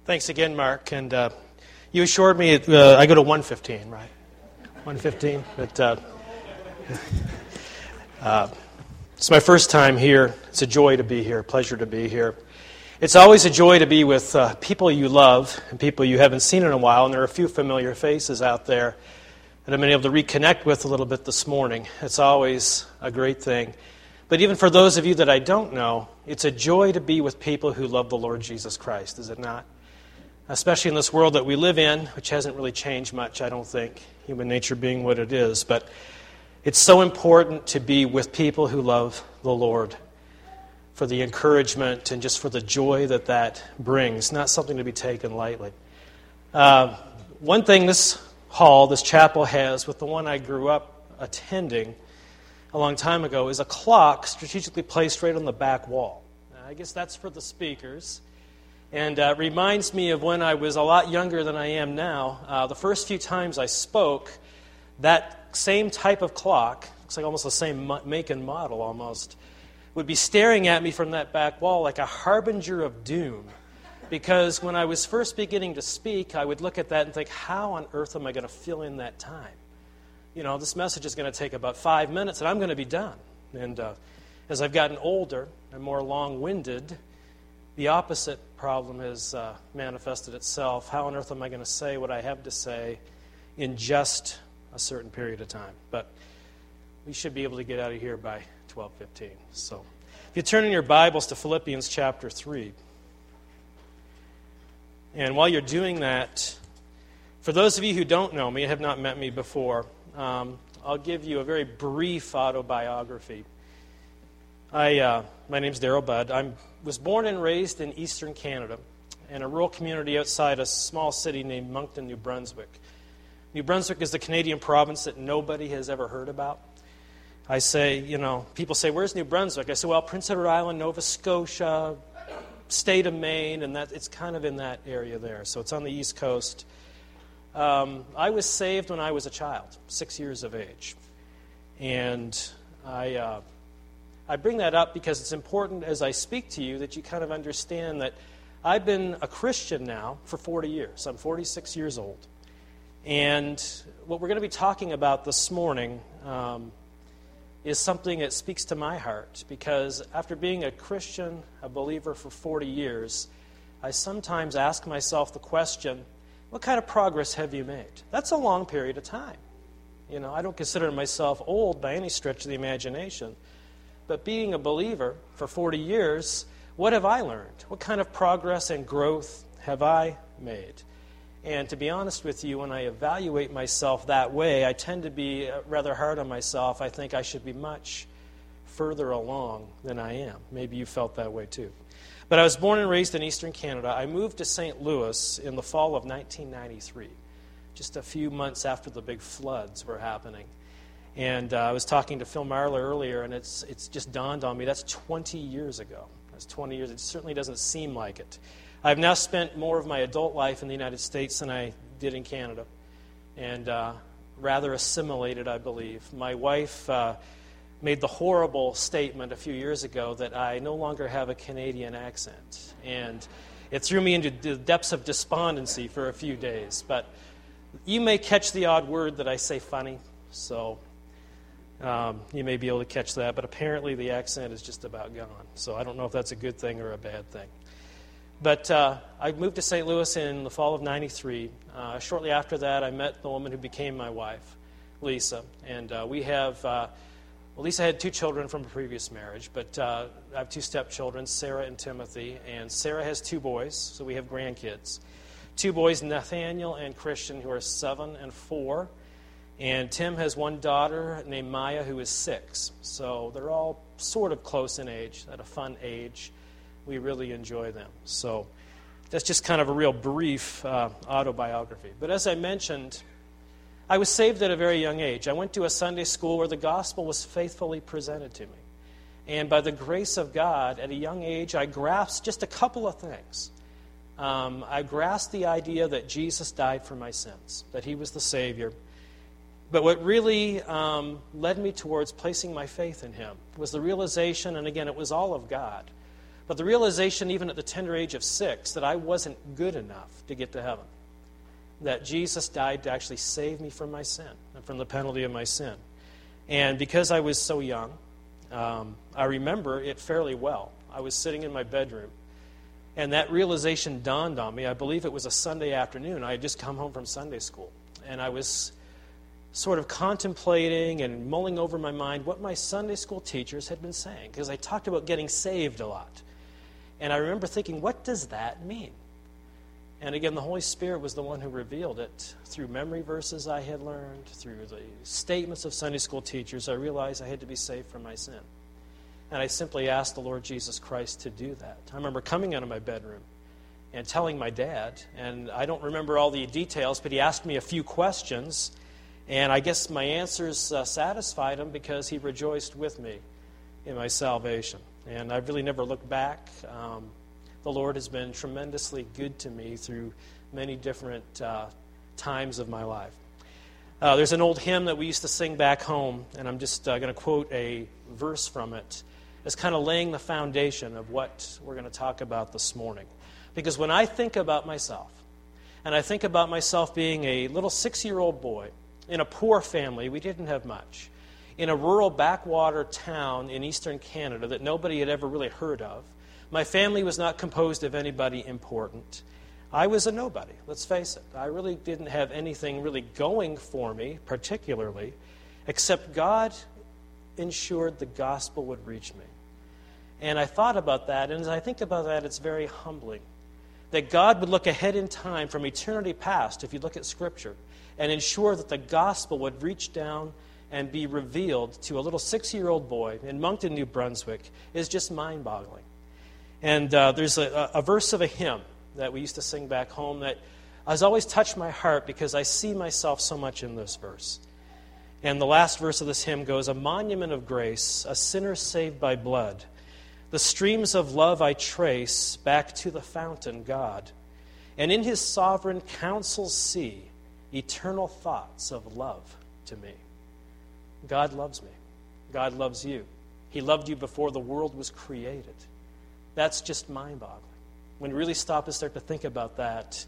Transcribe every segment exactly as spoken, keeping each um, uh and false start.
Thanks again, Mark. And uh, you assured me it, uh, I go to one fifteen, right? one fifteen. But uh, uh, it's my first time here. It's a joy to be here, a pleasure to be here. It's always a joy to be with uh, people you love and people you haven't seen in a while. And there are a few familiar faces out there that I've been able to reconnect with a little bit this morning. It's always a great thing. But even for those of you that I don't know, it's a joy to be with people who love the Lord Jesus Christ, is it not? Especially in this world that we live in, which hasn't really changed much, I don't think, human nature being what it is. But it's so important to be with people who love the Lord for the encouragement and just for the joy that that brings, not something to be taken lightly. Uh, one thing this hall, this chapel has with the one I grew up attending a long time ago is a clock strategically placed right on the back wall. Now, I guess that's for the speakers. And uh, reminds me of when I was a lot younger than I am now. Uh, the first few times I spoke, that same type of clock, looks like almost the same make and model almost, would be staring at me from that back wall like a harbinger of doom. Because when I was first beginning to speak, I would look at that and think, how on earth am I going to fill in that time? You know, this message is going to take about five minutes and I'm going to be done. And uh, as I've gotten older and more long-winded, the opposite problem has uh, manifested itself. How on earth am I going to say what I have to say in just a certain period of time? But we should be able to get out of here by twelve fifteen. So if you turn in your Bibles to Philippians chapter three, and while you're doing that, for those of you who don't know me and have not met me before, um, I'll give you a very brief autobiography. I, uh, my name's Darrell Budd. I was born and raised in eastern Canada in a rural community outside a small city named Moncton, New Brunswick. New Brunswick is the Canadian province that nobody has ever heard about. I say, you know, people say, where's New Brunswick? I say, well, Prince Edward Island, Nova Scotia, state of Maine, and that it's kind of in that area there. So it's on the East Coast. Um, I was saved when I was a child, six years of age. And I... Uh, I bring that up because it's important as I speak to you that you kind of understand that I've been a Christian now for forty years. I'm forty-six years old. And what we're going to be talking about this morning um, is something that speaks to my heart, because after being a Christian, a believer for forty years, I sometimes ask myself the question, what kind of progress have you made? That's a long period of time. You know, I don't consider myself old by any stretch of the imagination. But being a believer for forty years, what have I learned? What kind of progress and growth have I made? And to be honest with you, when I evaluate myself that way, I tend to be rather hard on myself. I think I should be much further along than I am. Maybe you felt that way too. But I was born and raised in eastern Canada. I moved to Saint Louis in the fall of nineteen ninety-three, just a few months after the big floods were happening. And uh, I was talking to Phil Marler earlier, and it's it's just dawned on me, that's twenty years ago. That's twenty years. It certainly doesn't seem like it. I've now spent more of my adult life in the United States than I did in Canada, and uh, rather assimilated, I believe. My wife uh, made the horrible statement a few years ago that I no longer have a Canadian accent, and it threw me into the depths of despondency for a few days. But you may catch the odd word that I say funny, so... Um, you may be able to catch that, but apparently the accent is just about gone. So I don't know if that's a good thing or a bad thing. But uh, I moved to Saint Louis in the fall of ninety-three. Uh, shortly after that, I met the woman who became my wife, Lisa. And uh, we have, uh, well, Lisa had two children from a previous marriage, but uh, I have two stepchildren, Sarah and Timothy. And Sarah has two boys, so we have grandkids. Two boys, Nathaniel and Christian, who are seven and four. And Tim has one daughter named Maya who is six. So they're all sort of close in age, at a fun age. We really enjoy them. So that's just kind of a real brief uh, autobiography. But as I mentioned, I was saved at a very young age. I went to a Sunday school where the gospel was faithfully presented to me. And by the grace of God, at a young age, I grasped just a couple of things. Um, I grasped the idea that Jesus died for my sins, that he was the Savior. But what really um, led me towards placing my faith in him was the realization, and again, it was all of God, But the realization, even at the tender age of six, that I wasn't good enough to get to heaven. That Jesus died to actually save me from my sin and from the penalty of my sin. And because I was so young, um, I remember it fairly well. I was sitting in my bedroom, and that realization dawned on me. I believe it was a Sunday afternoon. I had just come home from Sunday school, and I was sort of contemplating and mulling over in my mind what my Sunday school teachers had been saying, because I talked about getting saved a lot. And I remember thinking, what does that mean? And again, the Holy Spirit was the one who revealed it through memory verses I had learned, through the statements of Sunday school teachers. I realized I had to be saved from my sin. And I simply asked the Lord Jesus Christ to do that. I remember coming out of my bedroom and telling my dad, and I don't remember all the details, but he asked me a few questions, and I guess my answers uh, satisfied him because he rejoiced with me in my salvation. And I've really never looked back. Um, the Lord has been tremendously good to me through many different uh, times of my life. Uh, there's an old hymn that we used to sing back home, and I'm just uh, going to quote a verse from it. It's kind of laying the foundation of what we're going to talk about this morning. Because when I think about myself, and I think about myself being a little six-year-old boy in a poor family, we didn't have much, in a rural backwater town in eastern Canada that nobody had ever really heard of. My family was not composed of anybody important. I was a nobody, let's face it. I really didn't have anything really going for me, particularly, except God ensured the gospel would reach me. And I thought about that, and as I think about that, it's very humbling. That God would look ahead in time from eternity past, if you look at Scripture, and ensure that the gospel would reach down and be revealed to a little six-year-old boy in Moncton, New Brunswick, is just mind-boggling. And uh, there's a, a verse of a hymn that we used to sing back home that has always touched my heart because I see myself so much in this verse. And the last verse of this hymn goes, "A monument of grace, a sinner saved by blood. The streams of love I trace back to the fountain, God. And in his sovereign counsels see eternal thoughts of love to me." God loves me. God loves you. He loved you before the world was created. That's just mind-boggling. When you really stop and start to think about that,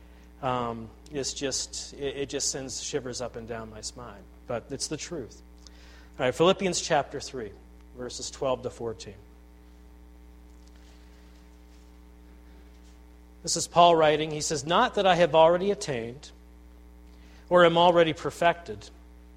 um, it's just it, it just sends shivers up and down my spine. But it's the truth. All right, Philippians chapter three, verses twelve to fourteen. This is Paul writing. He says, "Not that I have already attained or am already perfected,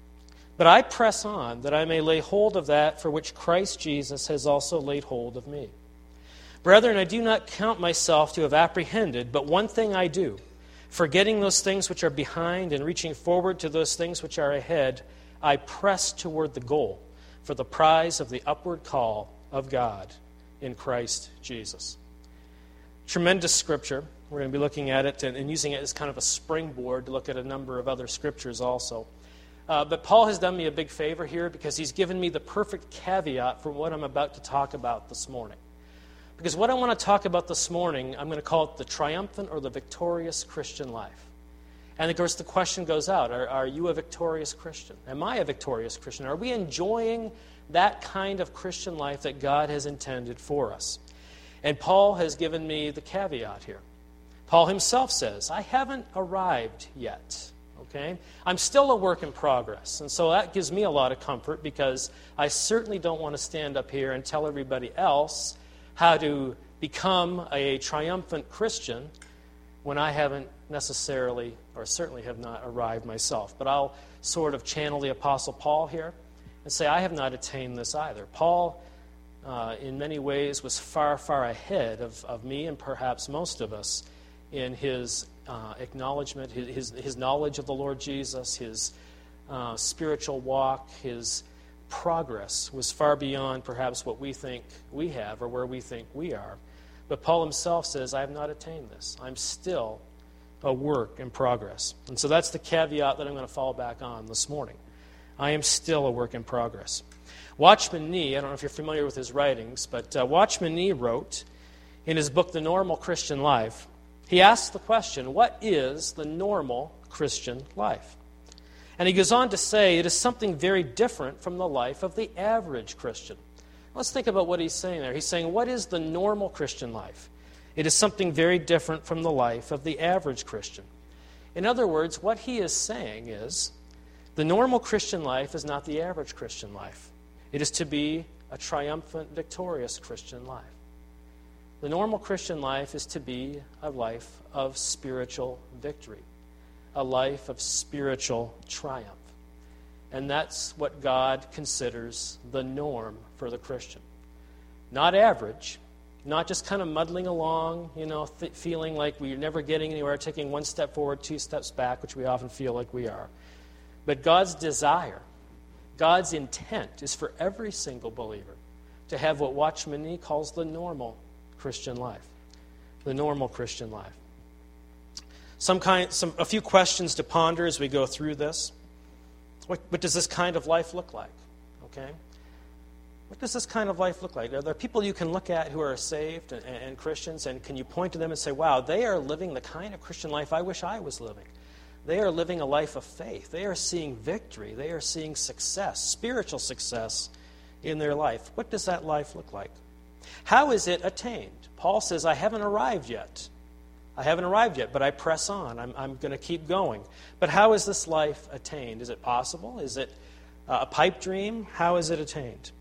but I press on that I may lay hold of that for which Christ Jesus has also laid hold of me. Brethren, I do not count myself to have apprehended, but one thing I do, forgetting those things which are behind and reaching forward to those things which are ahead, I press toward the goal for the prize of the upward call of God in Christ Jesus." Tremendous scripture. We're going to be looking at it and, and using it as kind of a springboard to look at a number of other scriptures also. Uh, but Paul has done me a big favor here because he's given me the perfect caveat for what I'm about to talk about this morning. Because what I want to talk about this morning, I'm going to call it the triumphant or the victorious Christian life. And of course the question goes out, are, are you a victorious Christian? Am I a victorious Christian? Are we enjoying that kind of Christian life that God has intended for us? And Paul has given me the caveat here. Paul himself says, I haven't arrived yet. Okay? I'm still a work in progress. And so that gives me a lot of comfort because I certainly don't want to stand up here and tell everybody else how to become a triumphant Christian when I haven't necessarily, or certainly have not arrived myself. But I'll sort of channel the Apostle Paul here and say, I have not attained this either. Paul, uh, in many ways, was far, far ahead of, of me and perhaps most of us in his uh, acknowledgement, his, his, his knowledge of the Lord Jesus, his uh, spiritual walk, his progress was far beyond perhaps what we think we have or where we think we are. But Paul himself says, I have not attained this. I'm still a work in progress. And so that's the caveat that I'm going to fall back on this morning. I am still a work in progress. Watchman Nee, I don't know if you're familiar with his writings, but uh, Watchman Nee wrote in his book, The Normal Christian Life, he asks the question, what is the normal Christian life? And he goes on to say it is something very different from the life of the average Christian. Let's think about what he's saying there. He's saying, what is the normal Christian life? It is something very different from the life of the average Christian. In other words, what he is saying is, the normal Christian life is not the average Christian life. It is to be a triumphant, victorious Christian life. The normal Christian life is to be a life of spiritual victory, a life of spiritual triumph. And that's what God considers the norm for the Christian. Not average, not just kind of muddling along, you know, th- feeling like we're never getting anywhere, taking one step forward, two steps back, which we often feel like we are. But God's desire, God's intent is for every single believer to have what Watchman Nee calls the normal Christian life. The normal Christian life. Some kind, some, a few questions to ponder as we go through this. What, what does this kind of life look like? Okay? What does this kind of life look like? Are there people you can look at who are saved and, and Christians, and can you point to them and say, wow, they are living the kind of Christian life I wish I was living? They are living a life of faith. They are seeing victory. They are seeing success, spiritual success in their life. What does that life look like? How is it attained? Paul says, I haven't arrived yet. I haven't arrived yet, but I press on. I'm, I'm going to keep going. But how is this life attained? Is it possible? Is it uh, a pipe dream? How is it attained?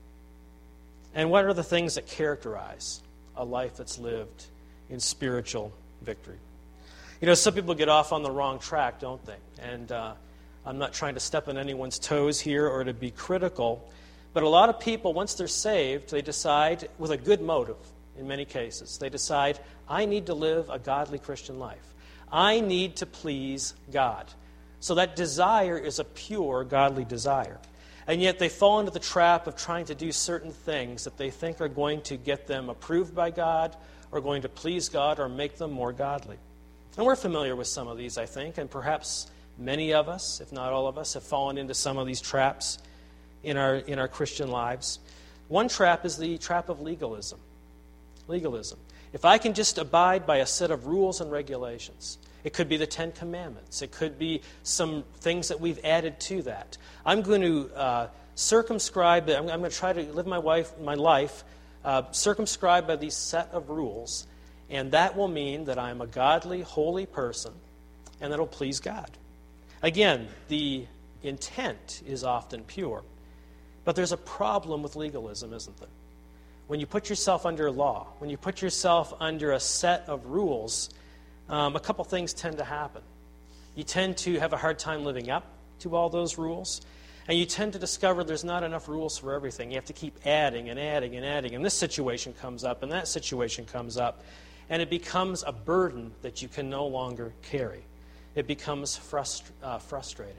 And what are the things that characterize a life that's lived in spiritual victory? You know, some people get off on the wrong track, don't they? And uh, I'm not trying to step on anyone's toes here or to be critical, but a lot of people, once they're saved, they decide, with a good motive in many cases, they decide, I need to live a godly Christian life. I need to please God. So that desire is a pure, godly desire. And yet they fall into the trap of trying to do certain things that they think are going to get them approved by God or going to please God or make them more godly. And we're familiar with some of these, I think, and perhaps many of us, if not all of us, have fallen into some of these traps in our in our Christian lives. One trap is the trap of legalism. Legalism. If I can just abide by a set of rules and regulations, it could be the Ten Commandments. It could be some things that we've added to that. I'm going to uh, circumscribe, I'm, I'm going to try to live my, wife, my life uh, circumscribed by these set of rules, and that will mean that I'm a godly, holy person, and that will please God. Again, the intent is often pure, but there's a problem with legalism, isn't there? When you put yourself under law, when you put yourself under a set of rules, um, a couple things tend to happen. You tend to have a hard time living up to all those rules, and you tend to discover there's not enough rules for everything. You have to keep adding and adding and adding, and this situation comes up, and that situation comes up, and it becomes a burden that you can no longer carry. It becomes frust- uh, frustrating.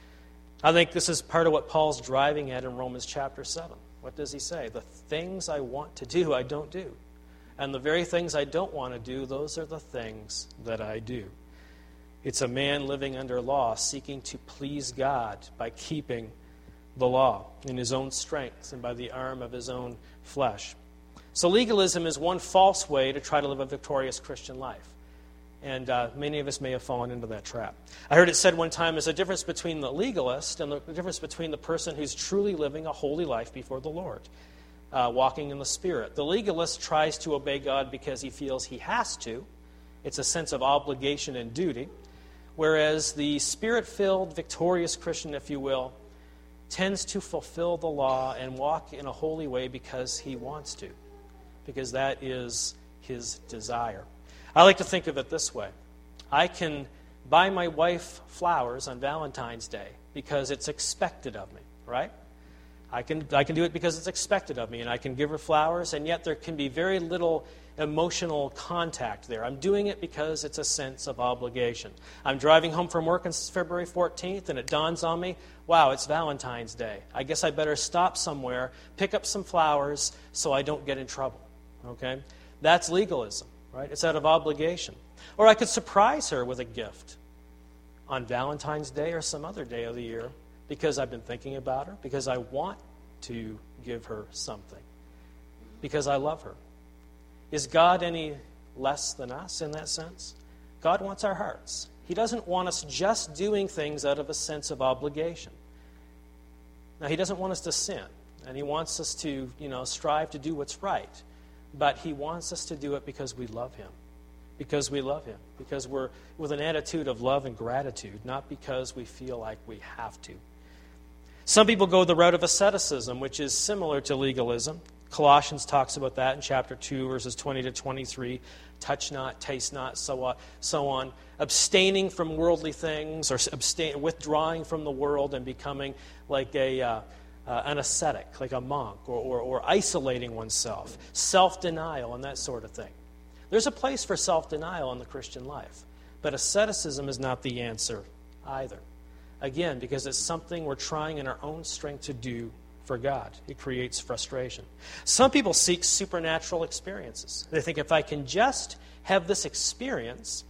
I think this is part of what Paul's driving at in Romans chapter seven. What does he say? The things I want to do, I don't do. And the very things I don't want to do, those are the things that I do. It's a man living under law, seeking to please God by keeping the law in his own strength and by the arm of his own flesh. So legalism is one false way to try to live a victorious Christian life. And uh, many of us may have fallen into that trap. I heard it said one time, there's a difference between the legalist and the difference between the person who's truly living a holy life before the Lord, uh, walking in the Spirit. The legalist tries to obey God because he feels he has to. It's a sense of obligation and duty. Whereas the Spirit-filled, victorious Christian, if you will, tends to fulfill the law and walk in a holy way because he wants to, because that is his desire. I like to think of it this way. I can buy my wife flowers on Valentine's Day because it's expected of me, right? I can I can do it because it's expected of me, and I can give her flowers, and yet there can be very little emotional contact there. I'm doing it because it's a sense of obligation. I'm driving home from work on February fourteenth, and it dawns on me, wow, it's Valentine's Day. I guess I better stop somewhere, pick up some flowers so I don't get in trouble, okay? That's legalism. Right? It's out of obligation. Or I could surprise her with a gift on Valentine's Day or some other day of the year because I've been thinking about her, because I want to give her something, because I love her. Is God any less than us in that sense? God wants our hearts. He doesn't want us just doing things out of a sense of obligation. Now, he doesn't want us to sin. And he wants us to, you know, strive to do what's right. But he wants us to do it because we love him. Because we love him. Because we're with an attitude of love and gratitude, not because we feel like we have to. Some people go the route of asceticism, which is similar to legalism. Colossians talks about that in chapter two, verses twenty to twenty-three. Touch not, taste not, so on. So on. Abstaining from worldly things, or abstain, withdrawing from the world and becoming like a... Uh, Uh, an ascetic, like a monk, or, or, or isolating oneself, self-denial, and that sort of thing. There's a place for self-denial in the Christian life, but asceticism is not the answer either. Again, because it's something we're trying in our own strength to do for God. It creates frustration. Some people seek supernatural experiences. They think, if I can just have this experience,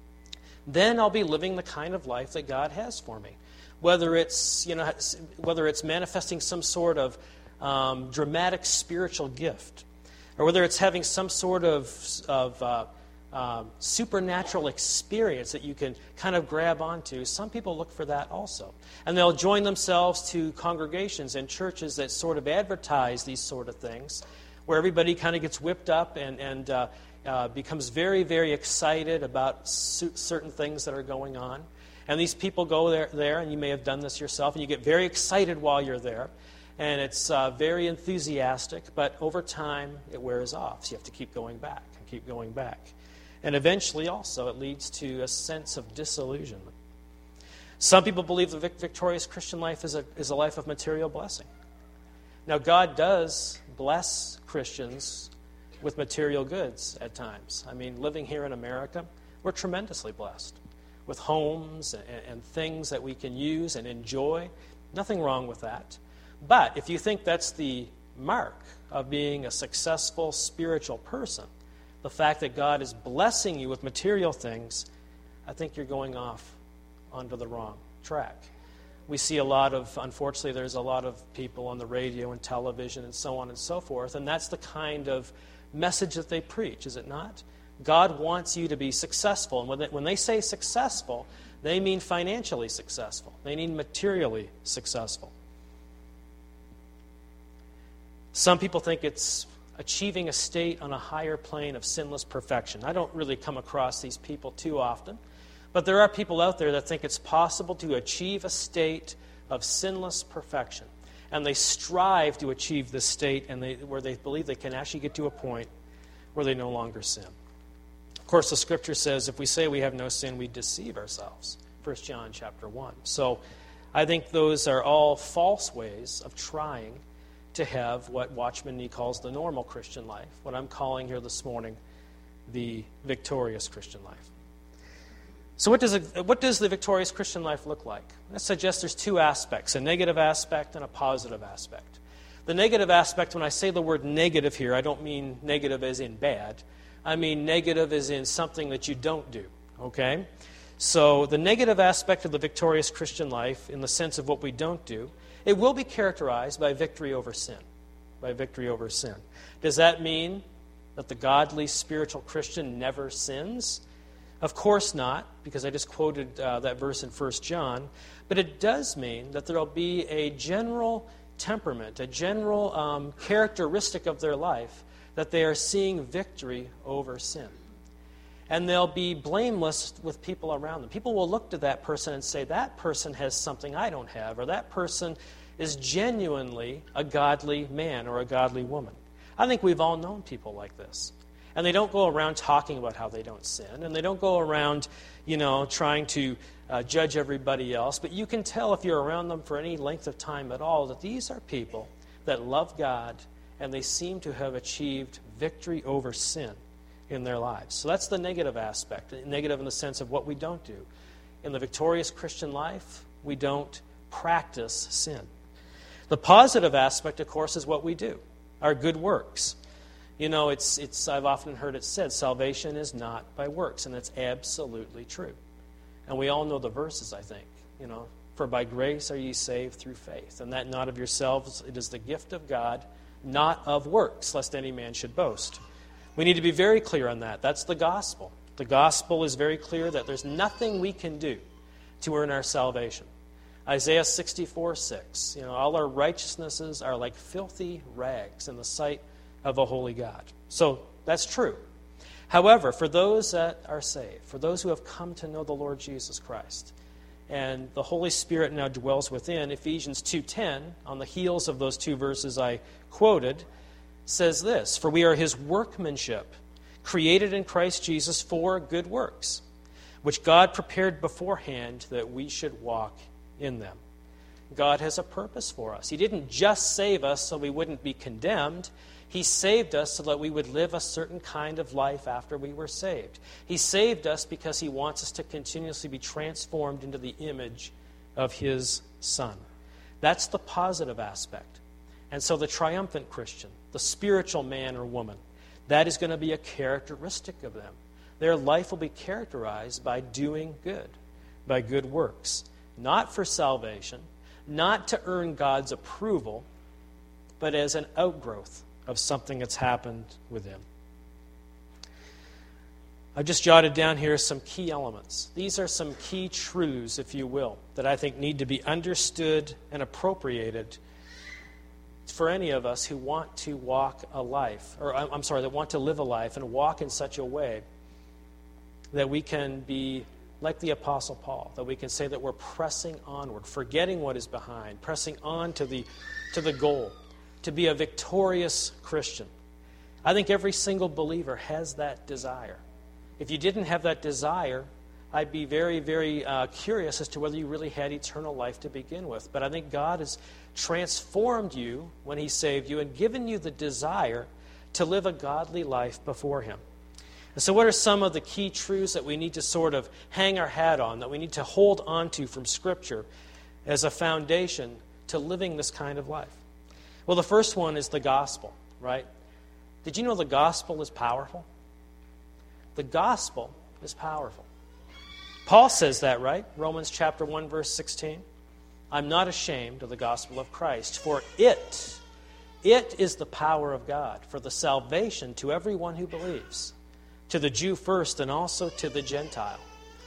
then I'll be living the kind of life that God has for me. Whether it's, you know, whether it's manifesting some sort of um, dramatic spiritual gift, or whether it's having some sort of, of uh, uh, supernatural experience that you can kind of grab onto, some people look for that also. And they'll join themselves to congregations and churches that sort of advertise these sort of things, where everybody kind of gets whipped up and, and uh, uh, becomes very, very excited about su- certain things that are going on. And these people go there, there, and you may have done this yourself, and you get very excited while you're there. And it's uh, very enthusiastic, but over time it wears off. So you have to keep going back and keep going back. And eventually also it leads to a sense of disillusionment. Some people believe the victorious Christian life is a, is a life of material blessing. Now, God does bless Christians with material goods at times. I mean, living here in America, we're tremendously blessed with homes and, and things that we can use and enjoy. Nothing wrong with that. But if you think that's the mark of being a successful spiritual person, the fact that God is blessing you with material things, I think you're going off onto the wrong track. We see a lot of, unfortunately, there's a lot of people on the radio and television and so on and so forth, and that's the kind of message that they preach, is it not? God wants you to be successful. And when they, when they say successful, they mean financially successful. They mean materially successful. Some people think it's achieving a state on a higher plane of sinless perfection. I don't really come across these people too often. But there are people out there that think it's possible to achieve a state of sinless perfection. And they strive to achieve this state and they, where they believe they can actually get to a point where they no longer sin. Of course, the Scripture says if we say we have no sin, we deceive ourselves. First John chapter one. So I think those are all false ways of trying to have what Watchman Nee calls the normal Christian life, what I'm calling here this morning the victorious Christian life. So what does, a, what does the victorious Christian life look like? I suggest there's two aspects, a negative aspect and a positive aspect. The negative aspect, when I say the word negative here, I don't mean negative as in bad. I mean negative as in something that you don't do, okay? So the negative aspect of the victorious Christian life, in the sense of what we don't do, it will be characterized by victory over sin, by victory over sin. Does that mean that the godly spiritual Christian never sins? Of course not, because I just quoted uh, that verse in First John. But it does mean that there will be a general temperament, a general um, characteristic of their life, that they are seeing victory over sin. And they'll be blameless with people around them. People will look to that person and say, that person has something I don't have, or that person is genuinely a godly man or a godly woman. I think we've all known people like this. And they don't go around talking about how they don't sin, and they don't go around, you know, trying to uh, judge everybody else. But you can tell if you're around them for any length of time at all that these are people that love God, and they seem to have achieved victory over sin in their lives. So that's the negative aspect, negative in the sense of what we don't do. In the victorious Christian life, we don't practice sin. The positive aspect, of course, is what we do, our good works. You know, it's it's. I've often heard it said, salvation is not by works, and that's absolutely true. And we all know the verses, I think. You know, for by grace are ye saved through faith, and that not of yourselves, it is the gift of God, not of works, lest any man should boast. We need to be very clear on that. That's the gospel. The gospel is very clear that there's nothing we can do to earn our salvation. Isaiah sixty-four six. You know, all our righteousnesses are like filthy rags in the sight of a holy God. So that's true. However, for those that are saved, for those who have come to know the Lord Jesus Christ, and the Holy Spirit now dwells within, Ephesians two ten, on the heels of those two verses I quoted, says this, "For we are his workmanship, created in Christ Jesus for good works, which God prepared beforehand that we should walk in them." God has a purpose for us. He didn't just save us so we wouldn't be condemned. He saved us so that we would live a certain kind of life after we were saved. He saved us because he wants us to continuously be transformed into the image of his Son. That's the positive aspect. And so the triumphant Christian, the spiritual man or woman, that is going to be a characteristic of them. Their life will be characterized by doing good, by good works. Not for salvation, not to earn God's approval, but as an outgrowth of something that's happened with him. I've just jotted down here some key elements. These are some key truths, if you will, that I think need to be understood and appropriated for any of us who want to walk a life, or I'm sorry, that want to live a life and walk in such a way that we can be like the Apostle Paul, that we can say that we're pressing onward, forgetting what is behind, pressing on to the to the goal, to be a victorious Christian. I think every single believer has that desire. If you didn't have that desire, I'd be very, very uh, curious as to whether you really had eternal life to begin with. But I think God has transformed you when he saved you and given you the desire to live a godly life before him. And so what are some of the key truths that we need to sort of hang our hat on, that we need to hold on to from Scripture as a foundation to living this kind of life? Well, the first one is the gospel, right? Did you know the gospel is powerful? The gospel is powerful. Paul says that, right? Romans chapter one, verse sixteen. "I'm not ashamed of the gospel of Christ, for it, it is the power of God for the salvation to everyone who believes, to the Jew first and also to the Gentile."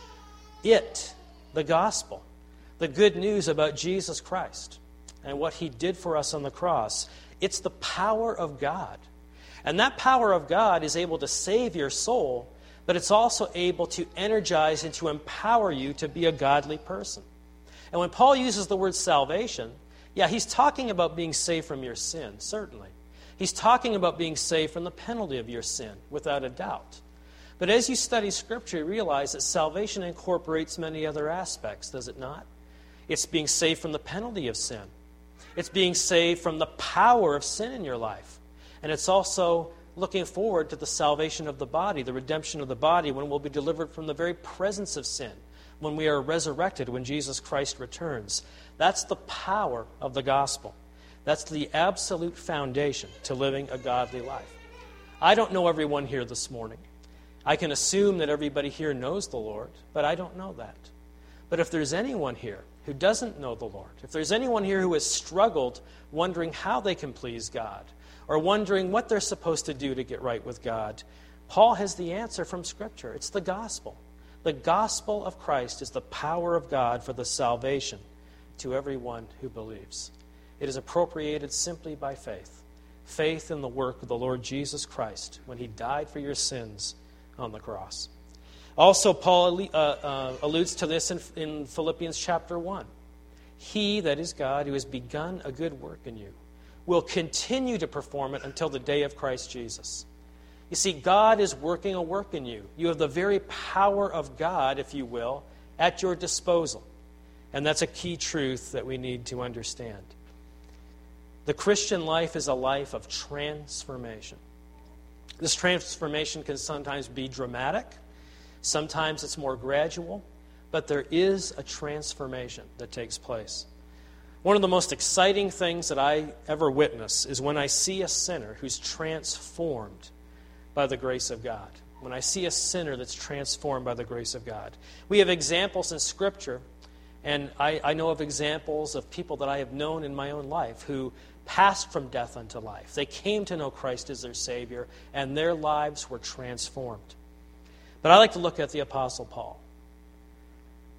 It, the gospel, the good news about Jesus Christ and what he did for us on the cross, it's the power of God. And that power of God is able to save your soul, but it's also able to energize and to empower you to be a godly person. And when Paul uses the word salvation, yeah, he's talking about being saved from your sin, certainly. He's talking about being saved from the penalty of your sin, without a doubt. But as you study Scripture, you realize that salvation incorporates many other aspects, does it not? It's being saved from the penalty of sin. It's being saved from the power of sin in your life. And it's also looking forward to the salvation of the body, the redemption of the body, when we'll be delivered from the very presence of sin, when we are resurrected, when Jesus Christ returns. That's the power of the gospel. That's the absolute foundation to living a godly life. I don't know everyone here this morning. I can assume that everybody here knows the Lord, but I don't know that. But if there's anyone here who doesn't know the Lord, if there's anyone here who has struggled wondering how they can please God, or wondering what they're supposed to do to get right with God, Paul has the answer from Scripture. It's the gospel. The gospel of Christ is the power of God for the salvation to everyone who believes. It is appropriated simply by faith. Faith in the work of the Lord Jesus Christ when he died for your sins on the cross. Also, Paul uh, uh, alludes to this in, in Philippians chapter one. He, that is God, who has begun a good work in you, will continue to perform it until the day of Christ Jesus. You see, God is working a work in you. You have the very power of God, if you will, at your disposal. And that's a key truth that we need to understand. The Christian life is a life of transformation. This transformation can sometimes be dramatic. Sometimes it's more gradual. But there is a transformation that takes place. One of the most exciting things that I ever witness is when I see a sinner who's transformed by the grace of God. When I see a sinner that's transformed by the grace of God. We have examples in Scripture, and I, I know of examples of people that I have known in my own life who passed from death unto life. They came to know Christ as their Savior, and their lives were transformed. But I like to look at the Apostle Paul.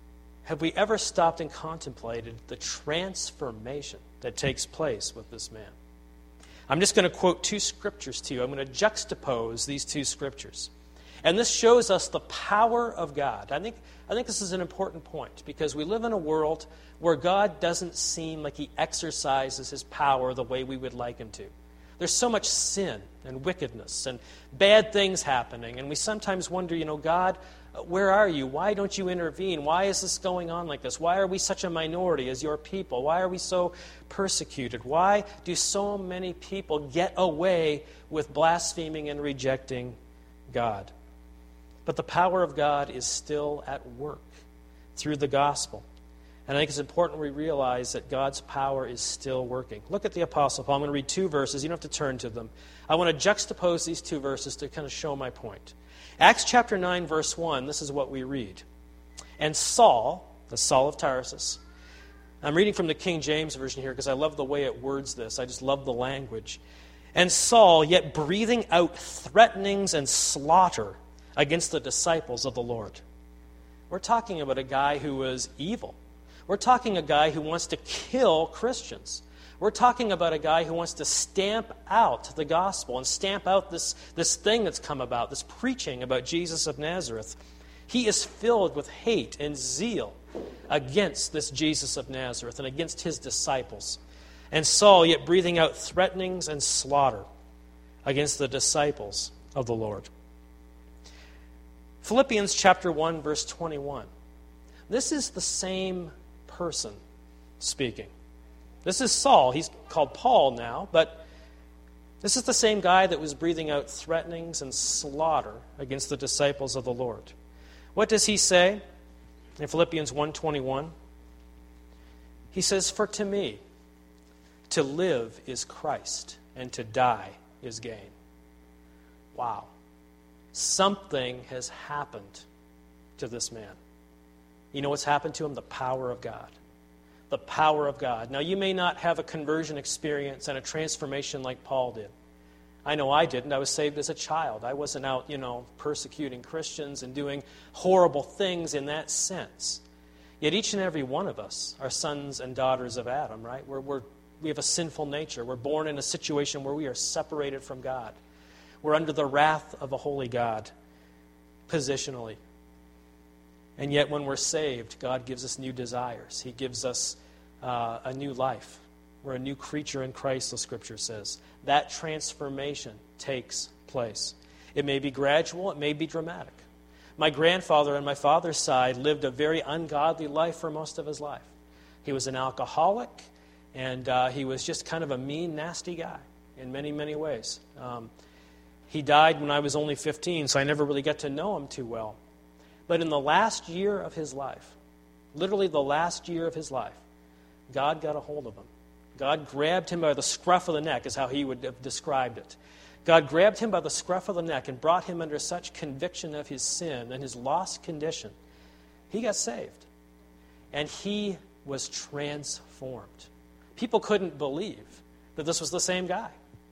have we ever stopped and contemplated the transformation that takes place with this man? I'm just going to quote two scriptures to you. I'm going to juxtapose these two scriptures. And this shows us the power of God. I think, I think this is an important point because we live in a world where God doesn't seem like he exercises his power the way we would like him to. There's so much sin and wickedness and bad things happening, and we sometimes wonder, you know, God, where are you? Why don't you intervene? Why is this going on like this? Why are we such a minority as your people? Why are we so persecuted? Why do so many people get away with blaspheming and rejecting God? But the power of God is still at work through the gospel. And I think it's important we realize that God's power is still working. Look at the Apostle Paul. I'm going to read two verses. You don't have to turn to them. I want to juxtapose these two verses to kind of show my point. Acts chapter nine, verse one, this is what we read. And Saul, the Saul of Tarsus, I'm reading from the King James Version here because I love the way it words this. I just love the language. And Saul, yet breathing out threatenings and slaughter against the disciples of the Lord. We're talking about a guy who was evil. We're talking a guy who wants to kill Christians. We're talking about a guy who wants to stamp out the gospel and stamp out this, this thing that's come about, this preaching about Jesus of Nazareth. He is filled with hate and zeal against this Jesus of Nazareth and against his disciples. And Saul, yet breathing out threatenings and slaughter against the disciples of the Lord. Philippians chapter one, verse twenty-one. This is the same person speaking. This is Saul. He's called Paul now, but this is the same guy that was breathing out threatenings and slaughter against the disciples of the Lord. What does he say in Philippians one twenty-one? He says, "For to me, to live is Christ, and to die is gain." Wow. Something has happened to this man. You know what's happened to him? The power of God. The power of God. Now, you may not have a conversion experience and a transformation like Paul did. I know I didn't. I was saved as a child. I wasn't out, you know, persecuting Christians and doing horrible things in that sense. Yet each and every one of us are sons and daughters of Adam, right? We're, we're, we have a sinful nature. We're born in a situation where we are separated from God. We're under the wrath of a holy God, positionally. And yet when we're saved, God gives us new desires. He gives us uh, a new life. We're a new creature in Christ, the Scripture says. That transformation takes place. It may be gradual, it may be dramatic. My grandfather on my father's side lived a very ungodly life for most of his life. He was an alcoholic, and uh, he was just kind of a mean, nasty guy in many, many ways. Um, he died when I was only fifteen, so I never really got to know him too well. But in the last year of his life, literally the last year of his life, God got a hold of him. God grabbed him by the scruff of the neck, is how he would have described it. God grabbed him by the scruff of the neck and brought him under such conviction of his sin and his lost condition. He got saved. And he was transformed. People couldn't believe that this was the same guy.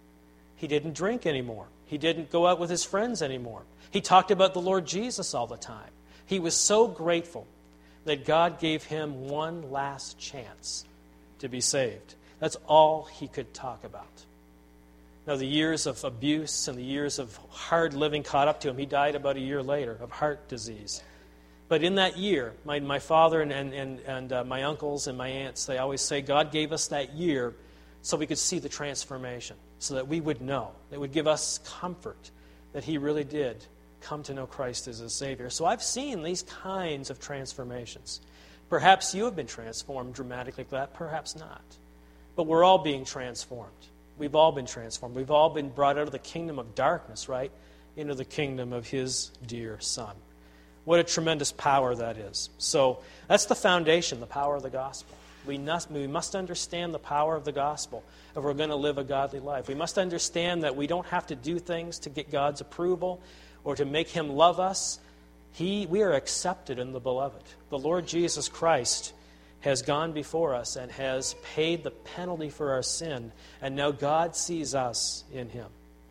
He didn't drink anymore. He didn't go out with his friends anymore. He talked about the Lord Jesus all the time. He was so grateful that God gave him one last chance to be saved. That's all he could talk about. Now, the years of abuse and the years of hard living caught up to him. He died about a year later of heart disease. But in that year, my, my father and, and, and, and uh, my uncles and my aunts, they always say God gave us that year so we could see the transformation, so that we would know. It would give us comfort that he really did come to know Christ as his Savior. So I've seen these kinds of transformations. Perhaps you have been transformed dramatically like that, perhaps not. But we're all being transformed. We've all been transformed. We've all been brought out of the kingdom of darkness, right, into the kingdom of his dear Son. What a tremendous power that is. So that's the foundation, the power of the gospel. We must, we must understand the power of the gospel if we're going to live a godly life. We must understand that we don't have to do things to get God's approval or to make him love us. He, we are accepted in the beloved. The Lord Jesus Christ has gone before us and has paid the penalty for our sin, and now God sees us in him.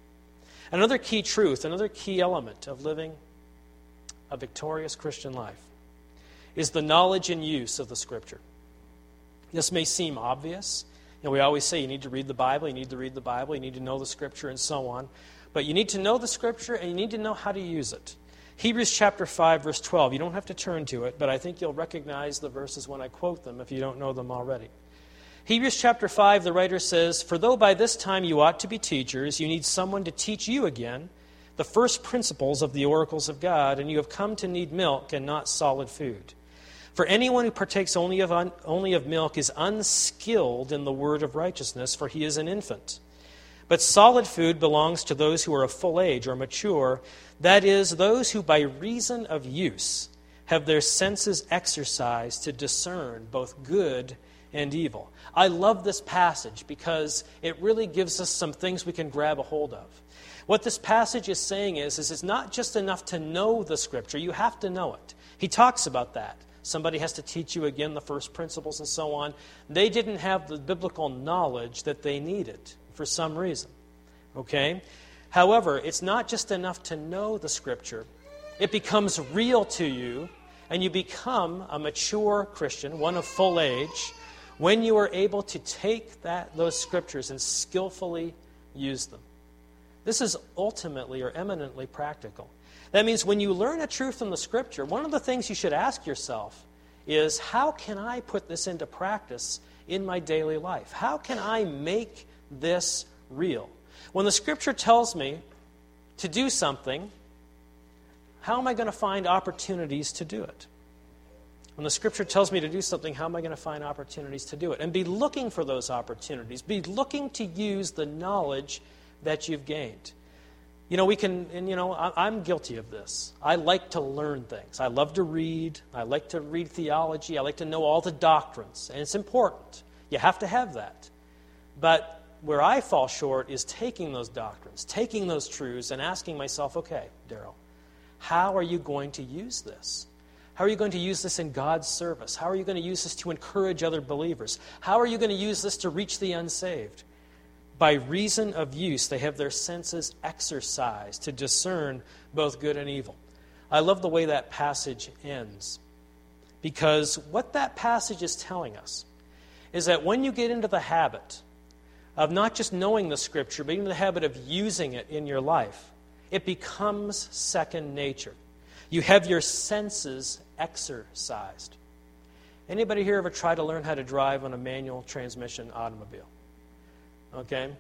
Another key truth, another key element of living a victorious Christian life is the knowledge and use of the Scripture. This may seem obvious. You know, we always say you need to read the Bible, you need to read the Bible, you need to know the Scripture, and so on. But you need to know the Scripture, and you need to know how to use it. Hebrews chapter five, verse twelve. You don't have to turn to it, but I think you'll recognize the verses when I quote them if you don't know them already. Hebrews chapter five, the writer says, "For though by this time you ought to be teachers, you need someone to teach you again the first principles of the oracles of God, and you have come to need milk and not solid food. For anyone who partakes only of, un, only of milk is unskilled in the word of righteousness, for he is an infant. But solid food belongs to those who are of full age or mature, that is, those who by reason of use have their senses exercised to discern both good and evil." I love this passage because it really gives us some things we can grab a hold of. What this passage is saying is, is it's not just enough to know the Scripture. You have to know it. He talks about that. Somebody has to teach you again the first principles and so on. They didn't have the biblical knowledge that they needed for some reason. Okay? However, it's not just enough to know the Scripture. It becomes real to you, and you become a mature Christian, one of full age, when you are able to take that those Scriptures and skillfully use them. This is ultimately or eminently practical. That means when you learn a truth from the Scripture, one of the things you should ask yourself is, how can I put this into practice in my daily life? How can I make this real? When the Scripture tells me to do something, how am I going to find opportunities to do it? When the Scripture tells me to do something, how am I going to find opportunities to do it? And be looking for those opportunities. Be looking to use the knowledge that you've gained. You know, we can, and you know, I'm guilty of this. I like to learn things. I love to read. I like to read theology. I like to know all the doctrines. And it's important. You have to have that. But where I fall short is taking those doctrines, taking those truths, and asking myself, okay, Daryl, how are you going to use this? How are you going to use this in God's service? How are you going to use this to encourage other believers? How are you going to use this to reach the unsaved? By reason of use, they have their senses exercised to discern both good and evil. I love the way that passage ends, because what that passage is telling us is that when you get into the habit of not just knowing the Scripture, but into the habit of using it in your life, it becomes second nature. You have your senses exercised. Anybody here ever try to learn how to drive on a manual transmission automobile? Okay?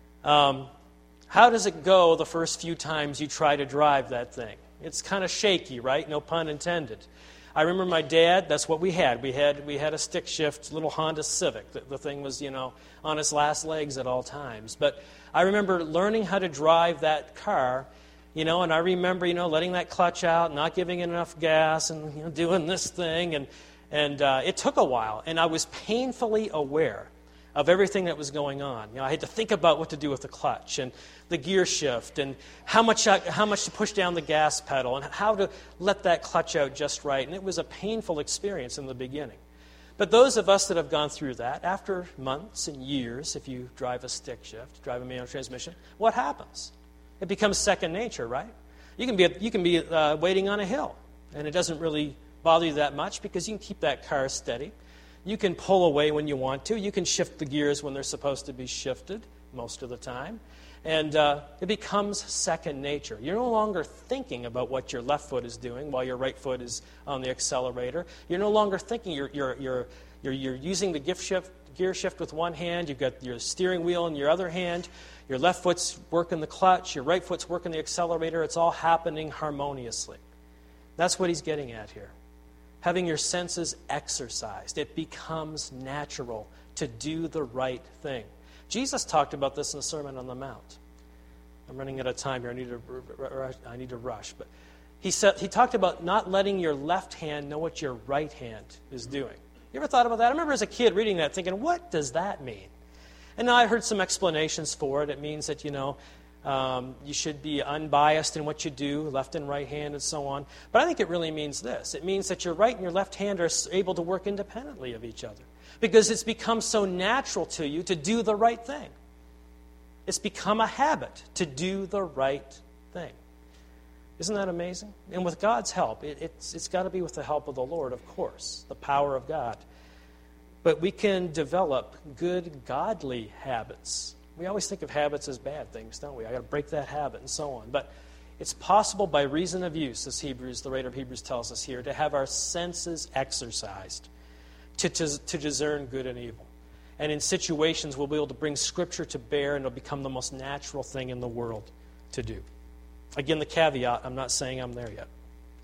Um, how does it go the first few times you try to drive that thing? It's kind of shaky, right? No pun intended. I remember my dad, that's what we had. We had we had a stick shift little Honda Civic. The, the thing was, you know, on its last legs at all times. But I remember learning how to drive that car, you know, and I remember, you know, letting that clutch out, not giving it enough gas, and, you know, doing this thing. And, and uh, it took a while, and I was painfully aware of everything that was going on. You know, I had to think about what to do with the clutch and the gear shift and how much I, how much to push down the gas pedal and how to let that clutch out just right. And it was a painful experience in the beginning. But those of us that have gone through that, after months and years, if you drive a stick shift, drive a manual transmission, what happens? It becomes second nature, right? You can be you can be uh, waiting on a hill, and it doesn't really bother you that much because you can keep that car steady. You can pull away when you want to. You can shift the gears when they're supposed to be shifted most of the time. And uh, it becomes second nature. You're no longer thinking about what your left foot is doing while your right foot is on the accelerator. You're no longer thinking. You're, you're, you're, you're, you're using the gift shift, gear shift with one hand. You've got your steering wheel in your other hand. Your left foot's working the clutch. Your right foot's working the accelerator. It's all happening harmoniously. That's what he's getting at here. Having your senses exercised, it becomes natural to do the right thing. Jesus talked about this in the Sermon on the Mount. I'm running out of time here. I need to rush. I need to rush. But he said he talked about not letting your left hand know what your right hand is doing. You ever thought about that? I remember as a kid reading that, thinking, "What does that mean?" And now I heard some explanations for it. It means that, you know, Um, you should be unbiased in what you do, left and right hand and so on. But I think it really means this. It means that your right and your left hand are able to work independently of each other because it's become so natural to you to do the right thing. It's become a habit to do the right thing. Isn't that amazing? And with God's help, it, it's, it's got to be with the help of the Lord, of course, the power of God. But we can develop good, godly habits. We always think of habits as bad things, don't we? I got to break that habit and so on. But it's possible by reason of use, as Hebrews, the writer of Hebrews tells us here, to have our senses exercised, to, to, to discern good and evil. And in situations, we'll be able to bring Scripture to bear, and it'll become the most natural thing in the world to do. Again, the caveat, I'm not saying I'm there yet.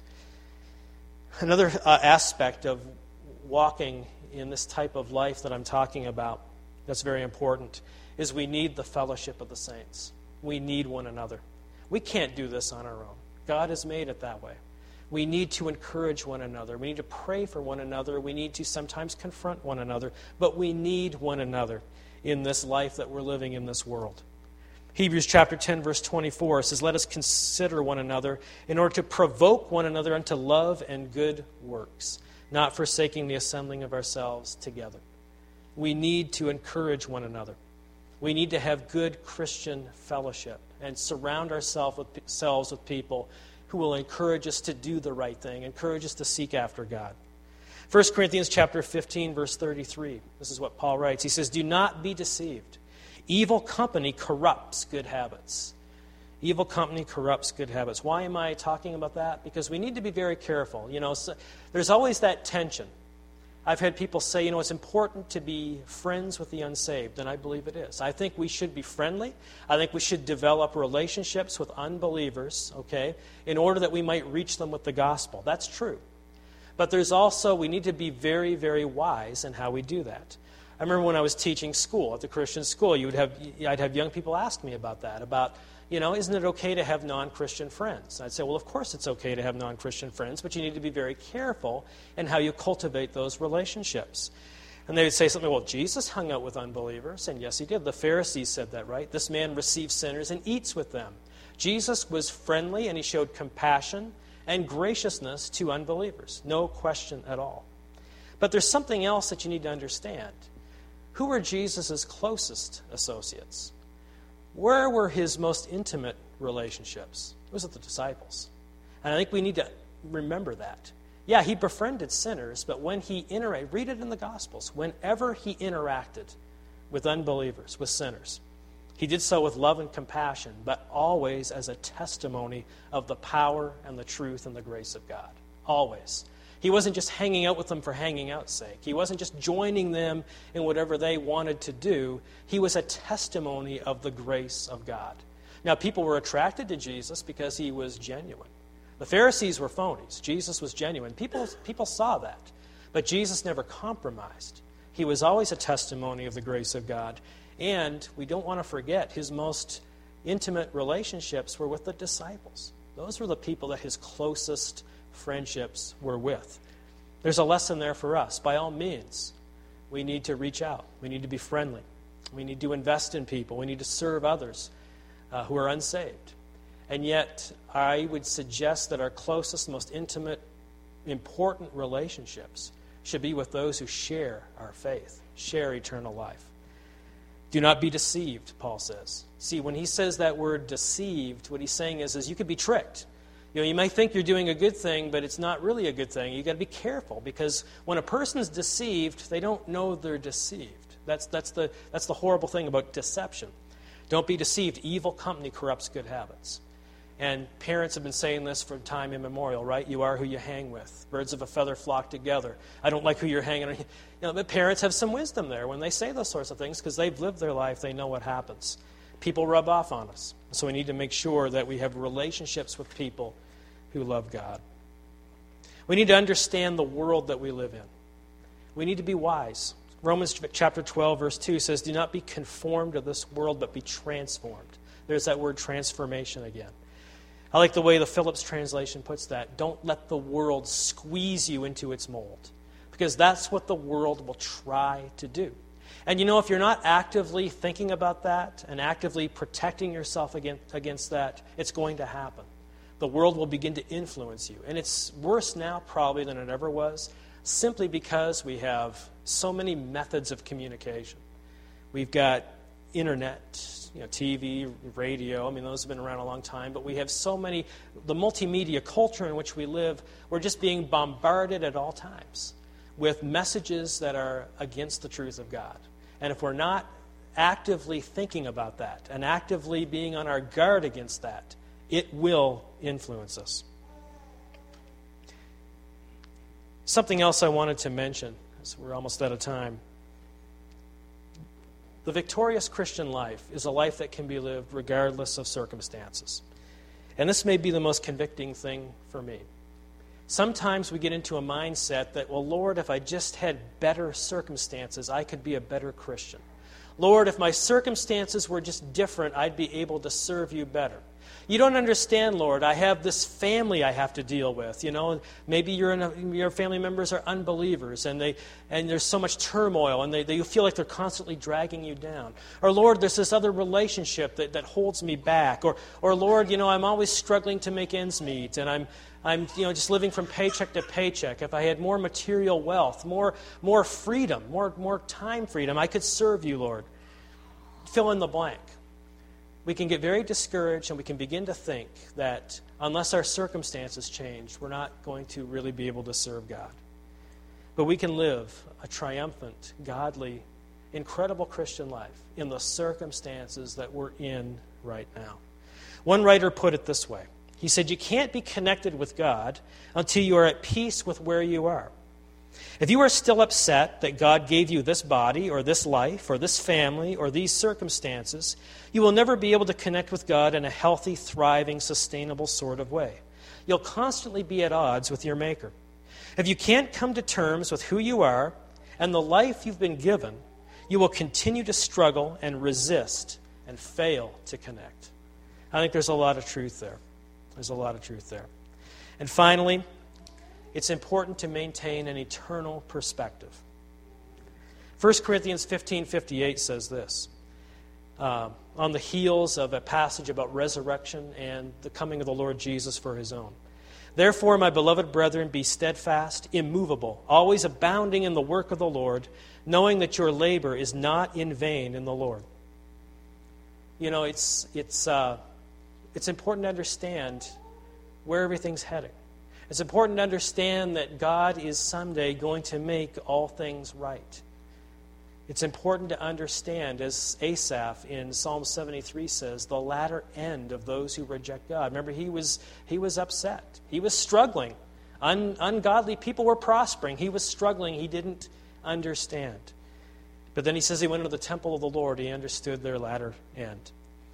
Another uh, aspect of walking in this type of life that I'm talking about that's very important is we need the fellowship of the saints. We need one another. We can't do this on our own. God has made it that way. We need to encourage one another. We need to pray for one another. We need to sometimes confront one another. But we need one another in this life that we're living in this world. Hebrews chapter ten, verse twenty-four says, "Let us consider one another in order to provoke one another unto love and good works, not forsaking the assembling of ourselves together." We need to encourage one another. We need to have good Christian fellowship and surround ourselves with, ourselves with people who will encourage us to do the right thing, encourage us to seek after God. First Corinthians chapter fifteen, verse thirty-three. This is what Paul writes. He says, "Do not be deceived. Evil company corrupts good habits." Evil company corrupts good habits. Why am I talking about that? Because we need to be very careful. You know, so there's always that tension. I've had people say, you know, it's important to be friends with the unsaved, and I believe it is. I think we should be friendly. I think we should develop relationships with unbelievers, okay, in order that we might reach them with the gospel. That's true. But there's also, we need to be very, very wise in how we do that. I remember when I was teaching school at the Christian school, you would have, I'd have young people ask me about that, about, you know, isn't it okay to have non-Christian friends? I'd say, well, of course it's okay to have non-Christian friends, but you need to be very careful in how you cultivate those relationships. And they would say something, well, Jesus hung out with unbelievers, and yes, he did. The Pharisees said that, right? This man receives sinners and eats with them. Jesus was friendly, and he showed compassion and graciousness to unbelievers. No question at all. But there's something else that you need to understand. Who were Jesus' closest associates? Where were his most intimate relationships? It was with the disciples. And I think we need to remember that. Yeah, he befriended sinners, but when he interacted, read it in the Gospels, whenever he interacted with unbelievers, with sinners, he did so with love and compassion, but always as a testimony of the power and the truth and the grace of God. Always. He wasn't just hanging out with them for hanging out's sake. He wasn't just joining them in whatever they wanted to do. He was a testimony of the grace of God. Now, people were attracted to Jesus because he was genuine. The Pharisees were phonies. Jesus was genuine. People, people saw that. But Jesus never compromised. He was always a testimony of the grace of God. And we don't want to forget, his most intimate relationships were with the disciples. Those were the people that his closest friendships were with. There's a lesson there for us. By all means, we need to reach out. We need to be friendly. We need to invest in people. We need to serve others uh, who are unsaved. And yet, I would suggest that our closest, most intimate, important relationships should be with those who share our faith, share eternal life. Do not be deceived, Paul says. See, when he says that word deceived, what he's saying is, is you could be tricked. You know, you might think you're doing a good thing, but it's not really a good thing. You've got to be careful, because when a person's deceived, they don't know they're deceived. That's, that's, the, that's the horrible thing about deception. Don't be deceived. Evil company corrupts good habits. And parents have been saying this from time immemorial, right? You are who you hang with. Birds of a feather flock together. I don't like who you're hanging with. You know, but parents have some wisdom there when they say those sorts of things, because they've lived their life. They know what happens. People rub off on us. So we need to make sure that we have relationships with people who love God. We need to understand the world that we live in. We need to be wise. Romans chapter twelve, verse two says, "Do not be conformed to this world, but be transformed." There's that word transformation again. I like the way the Phillips translation puts that. Don't let the world squeeze you into its mold, because that's what the world will try to do. And you know, if you're not actively thinking about that and actively protecting yourself against, against that, it's going to happen. The world will begin to influence you. And it's worse now probably than it ever was, simply because we have so many methods of communication. We've got internet, you know, T V, radio. I mean, those have been around a long time. But we have so many, the multimedia culture in which we live, we're just being bombarded at all times with messages that are against the truth of God. And if we're not actively thinking about that and actively being on our guard against that, it will influence us. Something else I wanted to mention, as we're almost out of time. The victorious Christian life is a life that can be lived regardless of circumstances. And this may be the most convicting thing for me. Sometimes we get into a mindset that, well, Lord, if I just had better circumstances, I could be a better Christian. Lord, if my circumstances were just different, I'd be able to serve you better. You don't understand, Lord. I have this family I have to deal with. You know, maybe you're in a, your family members are unbelievers, and they and there's so much turmoil, and they, they you feel like they're constantly dragging you down. Or Lord, there's this other relationship that, that holds me back. Or or Lord, you know, I'm always struggling to make ends meet, and I'm I'm you know just living from paycheck to paycheck. If I had more material wealth, more more freedom, more more time freedom, I could serve you, Lord. Fill in the blank. We can get very discouraged, and we can begin to think that unless our circumstances change, we're not going to really be able to serve God. But we can live a triumphant, godly, incredible Christian life in the circumstances that we're in right now. One writer put it this way. He said, you can't be connected with God until you are at peace with where you are. If you are still upset that God gave you this body or this life or this family or these circumstances, you will never be able to connect with God in a healthy, thriving, sustainable sort of way. You'll constantly be at odds with your Maker. If you can't come to terms with who you are and the life you've been given, you will continue to struggle and resist and fail to connect. I think there's a lot of truth there. There's a lot of truth there. And finally, it's important to maintain an eternal perspective. First Corinthians fifteen fifty-eight says this, uh, on the heels of a passage about resurrection and the coming of the Lord Jesus for his own. Therefore, my beloved brethren, be steadfast, immovable, always abounding in the work of the Lord, knowing that your labor is not in vain in the Lord. You know, it's it's uh, it's important to understand where everything's heading. It's important to understand that God is someday going to make all things right. It's important to understand, as Asaph in Psalm seventy-three says, the latter end of those who reject God. Remember, he was he was upset. He was struggling. Un, ungodly people were prospering. He was struggling. He didn't understand. But then he says he went into the temple of the Lord. He understood their latter end.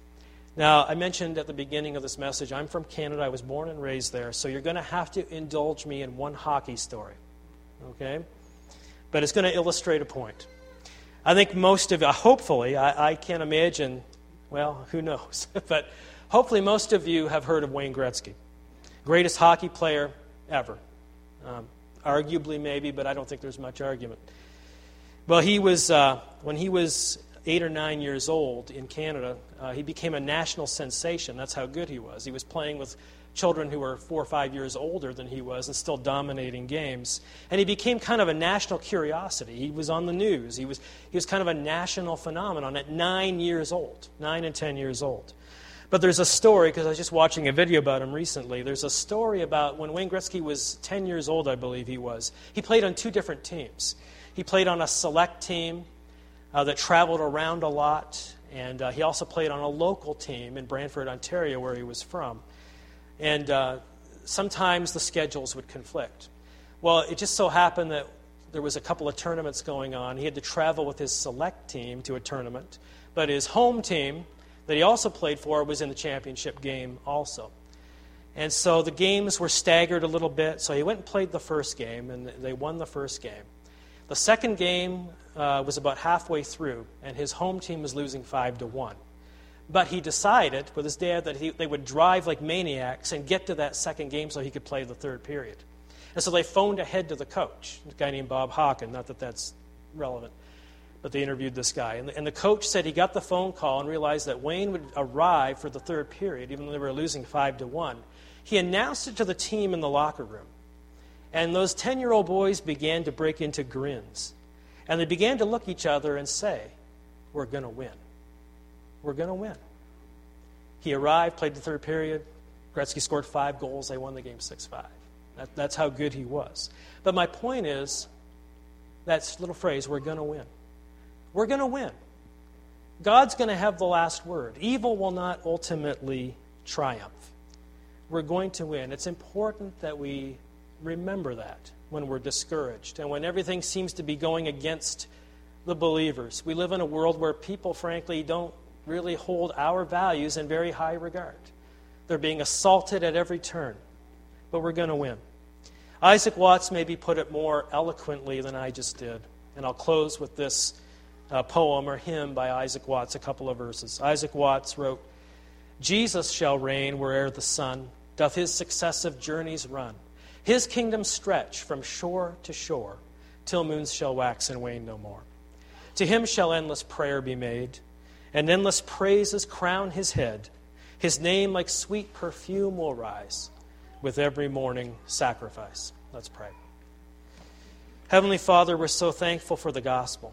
Now, I mentioned at the beginning of this message, I'm from Canada. I was born and raised there, so you're going to have to indulge me in one hockey story, okay? But it's going to illustrate a point. I think most of you, hopefully, I, I can't imagine, well, who knows, but hopefully most of you have heard of Wayne Gretzky, greatest hockey player ever. Um, arguably, maybe, but I don't think there's much argument. Well, he was, uh, when he was eight or nine years old in Canada, uh, he became a national sensation. That's how good he was. He was playing with children who were four or five years older than he was and still dominating games. And he became kind of a national curiosity. He was on the news. He was, he was kind of a national phenomenon at nine years old, nine and ten years old. But there's a story, because I was just watching a video about him recently. There's a story about when Wayne Gretzky was ten years old, I believe he was. He played on two different teams. He played on a select team Uh, that traveled around a lot, and uh, he also played on a local team in Brantford, Ontario, where he was from. And uh, sometimes the schedules would conflict. Well, it just so happened that there was a couple of tournaments going on. He had to travel with his select team to a tournament, but his home team that he also played for was in the championship game also. And so the games were staggered a little bit, so he went and played the first game, and they won the first game. The second game uh, was about halfway through, and his home team was losing five to one. But he decided with his dad that he, they would drive like maniacs and get to that second game so he could play the third period. And so they phoned ahead to the coach, a guy named Bob Hawken, not that that's relevant, but they interviewed this guy. And the, and the coach said he got the phone call and realized that Wayne would arrive for the third period, even though they were losing five to one. He announced it to the team in the locker room. And those ten-year-old boys began to break into grins. And they began to look at each other and say, we're going to win. we're going to win. He arrived, played the third period. Gretzky scored five goals. They won the game six five. That, that's how good he was. But my point is, that little phrase, we're going to win. We're going to win. God's going to have the last word. Evil will not ultimately triumph. We're going to win. It's important that we remember that when we're discouraged and when everything seems to be going against the believers. We live in a world where people, frankly, don't really hold our values in very high regard. They're being assaulted at every turn. But we're going to win. Isaac Watts maybe put it more eloquently than I just did. And I'll close with this uh, poem or hymn by Isaac Watts, a couple of verses. Isaac Watts wrote, Jesus shall reign where'er the sun doth his successive journeys run. His kingdom stretch from shore to shore till moons shall wax and wane no more. To him shall endless prayer be made, and endless praises crown his head. His name like sweet perfume will rise with every morning sacrifice. Let's pray. Heavenly Father, we're so thankful for the gospel.